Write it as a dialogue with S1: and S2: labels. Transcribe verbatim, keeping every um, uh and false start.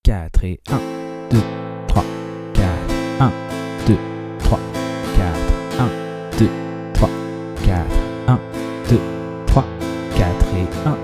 S1: quatre et un, deux, trois, quatre, un, deux, trois, quatre, un, deux, trois, quatre, un, deux, trois, quatre et un.